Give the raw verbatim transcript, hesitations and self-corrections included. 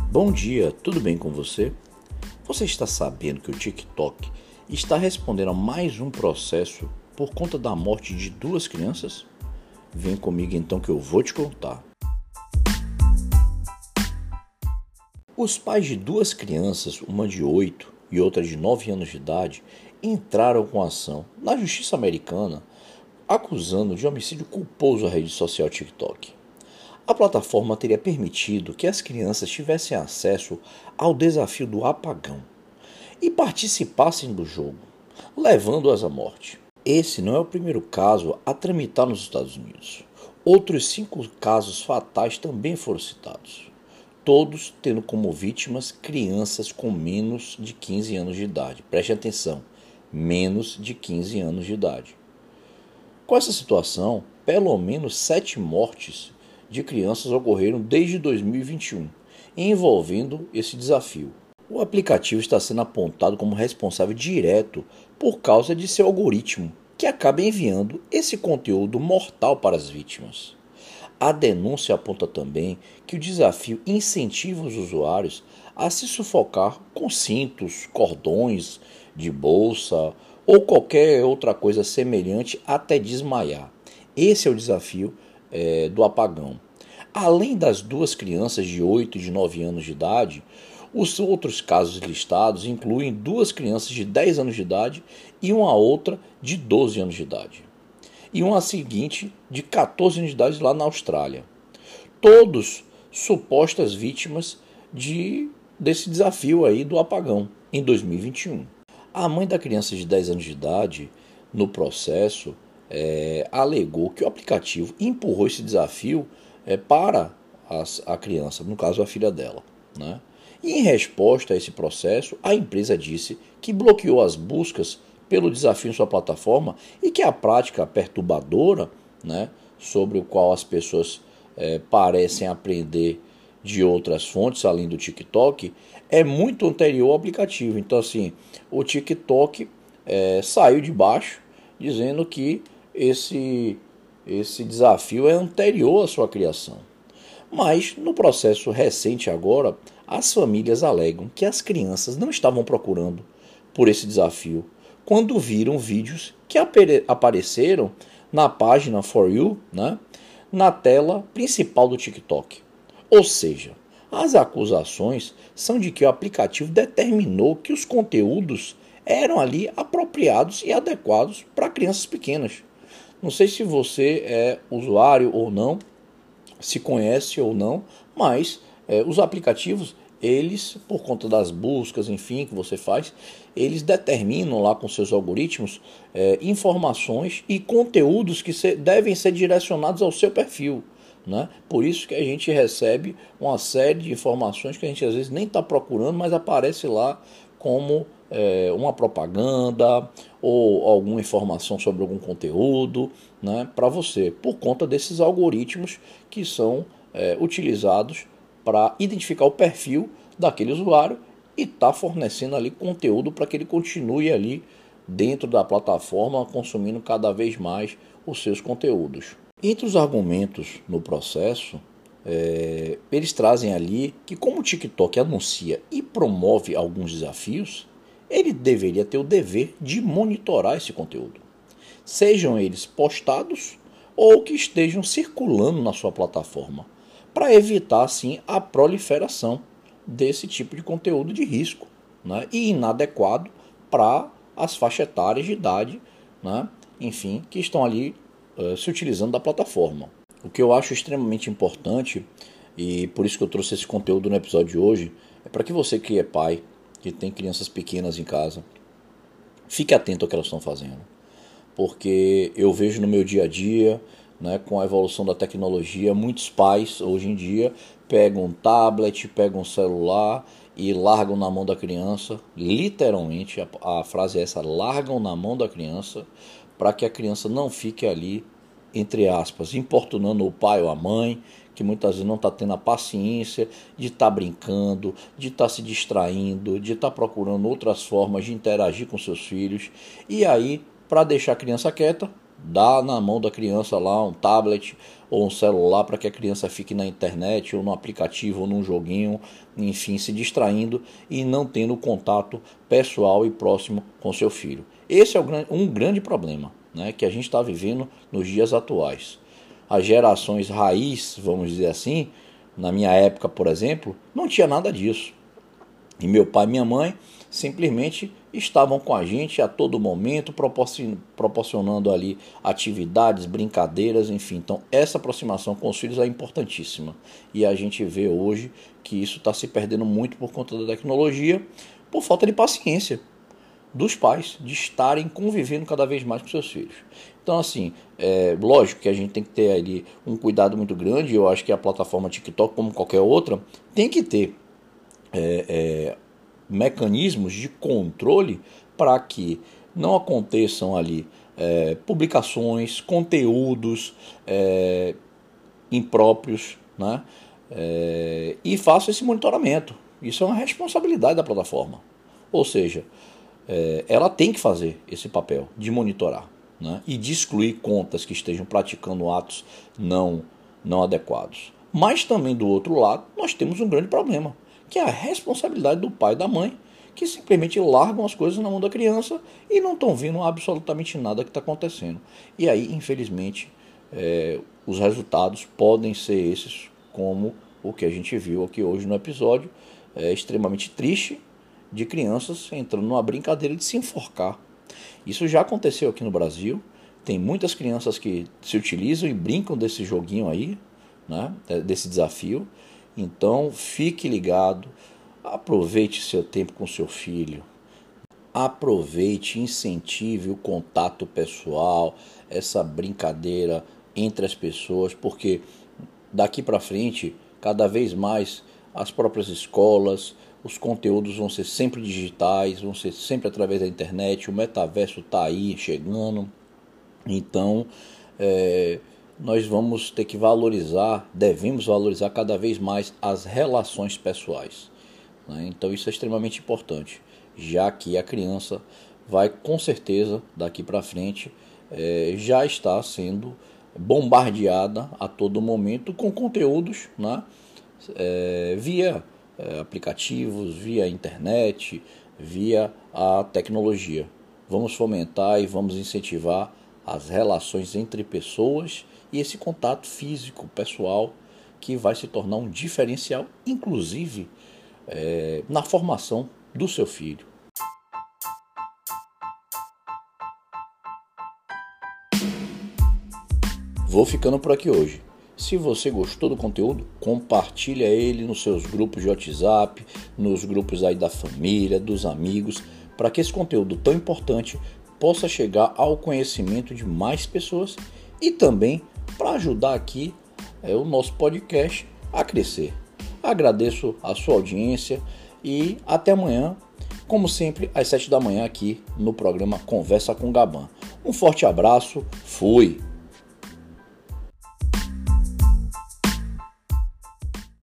Bom dia, tudo bem com você? Você está sabendo que o TikTok está respondendo a mais um processo por conta da morte de duas crianças? Vem comigo então que eu vou te contar. Os pais de duas crianças, uma de oito e outra de nove anos de idade, entraram com ação na justiça americana acusando de homicídio culposo a rede social TikTok. A plataforma teria permitido que as crianças tivessem acesso ao desafio do apagão e participassem do jogo, levando-as à morte. Esse não é o primeiro caso a tramitar nos Estados Unidos. Outros cinco casos fatais também foram citados, todos tendo como vítimas crianças com menos de quinze anos de idade. Preste atenção, menos de quinze anos de idade. Com essa situação, pelo menos sete mortes de crianças ocorreram desde dois mil e vinte e um, envolvendo esse desafio. O aplicativo está sendo apontado como responsável direto por causa de seu algoritmo, que acaba enviando esse conteúdo mortal para as vítimas. A denúncia aponta também que o desafio incentiva os usuários a se sufocar com cintos, cordões de bolsa ou qualquer outra coisa semelhante até desmaiar. Esse é o desafio é, do apagão. Além das duas crianças de oito e de nove anos de idade, os outros casos listados incluem duas crianças de dez anos de idade e uma outra de doze anos de idade. E uma seguinte de catorze anos de idade lá na Austrália. Todos supostas vítimas de, desse desafio aí do apagão em dois mil e vinte e um. A mãe da criança de dez anos de idade, no processo, é, alegou que o aplicativo empurrou esse desafio é, para as, a criança, no caso a filha dela, né? E em resposta a esse processo, a empresa disse que bloqueou as buscas pelo desafio em sua plataforma e que a prática perturbadora, né, sobre o qual as pessoas é, parecem aprender de outras fontes, além do TikTok, é muito anterior ao aplicativo. Então, assim, o TikTok é, saiu de baixo, dizendo que esse, esse desafio é anterior à sua criação. Mas, no processo recente agora, as famílias alegam que as crianças não estavam procurando por esse desafio quando viram vídeos que apare- apareceram na página For You, né, na tela principal do TikTok. Ou seja, as acusações são de que o aplicativo determinou que os conteúdos eram ali apropriados e adequados para crianças pequenas. Não sei se você é usuário ou não, se conhece ou não, mas é, os aplicativos, eles, por conta das buscas, enfim, que você faz, eles determinam lá com seus algoritmos é, informações e conteúdos que se, devem ser direcionados ao seu perfil. Né? Por isso que a gente recebe uma série de informações que a gente às vezes nem está procurando, mas aparece lá como é, uma propaganda ou alguma informação sobre algum conteúdo, né, para você, por conta desses algoritmos que são é, utilizados para identificar o perfil daquele usuário e está fornecendo ali conteúdo para que ele continue ali dentro da plataforma consumindo cada vez mais os seus conteúdos. Entre os argumentos no processo, é, eles trazem ali que como o TikTok anuncia e promove alguns desafios, ele deveria ter o dever de monitorar esse conteúdo, sejam eles postados ou que estejam circulando na sua plataforma, para evitar assim a proliferação desse tipo de conteúdo de risco, né, e inadequado para as faixas etárias de idade, né, enfim, que estão ali uh, se utilizando da plataforma. O que eu acho extremamente importante, e por isso que eu trouxe esse conteúdo no episódio de hoje, é para que você que é pai, que tem crianças pequenas em casa, fique atento ao que elas estão fazendo. Porque eu vejo no meu dia a dia, né, com a evolução da tecnologia, muitos pais hoje em dia pegam um tablet, pegam um celular e largam na mão da criança, literalmente, a, a frase é essa, largam na mão da criança, para que a criança não fique ali, entre aspas, importunando o pai ou a mãe, que muitas vezes não está tendo a paciência de estar tá brincando, de estar tá se distraindo, de estar tá procurando outras formas de interagir com seus filhos. E aí, para deixar a criança quieta, Dá na mão da criança lá um tablet ou um celular para que a criança fique na internet ou no aplicativo ou num joguinho, enfim, se distraindo e não tendo contato pessoal e próximo com seu filho. Esse é um grande problema, né, que a gente está vivendo nos dias atuais. As gerações raiz, vamos dizer assim, na minha época, por exemplo, não tinha nada disso. E meu pai e minha mãe simplesmente estavam com a gente a todo momento, proporcionando ali atividades, brincadeiras, enfim. Então, essa aproximação com os filhos é importantíssima. E a gente vê hoje que isso está se perdendo muito por conta da tecnologia, por falta de paciência dos pais, de estarem convivendo cada vez mais com seus filhos. Então, assim, é lógico que a gente tem que ter ali um cuidado muito grande. Eu acho que a plataforma TikTok, como qualquer outra, tem que ter é, é, mecanismos de controle para que não aconteçam ali é, publicações, conteúdos é, impróprios, né? É, e faça esse monitoramento. Isso é uma responsabilidade da plataforma. Ou seja, é, ela tem que fazer esse papel de monitorar, né? E de excluir contas que estejam praticando atos não, não adequados. Mas também do outro lado nós temos um grande problema, que é a responsabilidade do pai e da mãe, que simplesmente largam as coisas na mão da criança e não estão vendo absolutamente nada que está acontecendo. E aí, infelizmente, é, os resultados podem ser esses, como o que a gente viu aqui hoje no episódio, é extremamente triste, de crianças entrando numa brincadeira de se enforcar. Isso já aconteceu aqui no Brasil. Tem muitas crianças que se utilizam e brincam desse joguinho aí, né, desse desafio. Então, fique ligado, aproveite seu tempo com seu filho, aproveite, incentive o contato pessoal, essa brincadeira entre as pessoas, porque daqui para frente, cada vez mais, as próprias escolas, os conteúdos vão ser sempre digitais, vão ser sempre através da internet, o metaverso está aí chegando. Então, é, nós vamos ter que valorizar, devemos valorizar cada vez mais as relações pessoais, né? Então isso é extremamente importante, já que a criança vai com certeza daqui para frente é, já está sendo bombardeada a todo momento com conteúdos, né? é, via é, aplicativos, via internet, via a tecnologia. Vamos fomentar e vamos incentivar as relações entre pessoas e esse contato físico, pessoal, que vai se tornar um diferencial, inclusive, é, na formação do seu filho. Vou ficando por aqui hoje. Se você gostou do conteúdo, compartilha ele nos seus grupos de WhatsApp, nos grupos aí da família, dos amigos, para que esse conteúdo tão importante possa chegar ao conhecimento de mais pessoas e também para ajudar aqui é, o nosso podcast a crescer. Agradeço a sua audiência e até amanhã, como sempre, às sete da manhã aqui no programa Conversa com Gabán. Um forte abraço, fui!